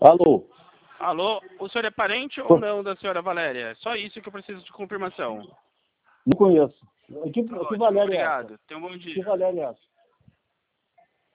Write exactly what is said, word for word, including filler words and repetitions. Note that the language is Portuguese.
Alô? Alô, o senhor é parente ou não da senhora Valéria? Só isso que eu preciso de confirmação. Não conheço. Que, Tá que ótimo, Valéria é obrigado. essa? Tenha um bom dia. Que Valéria é essa?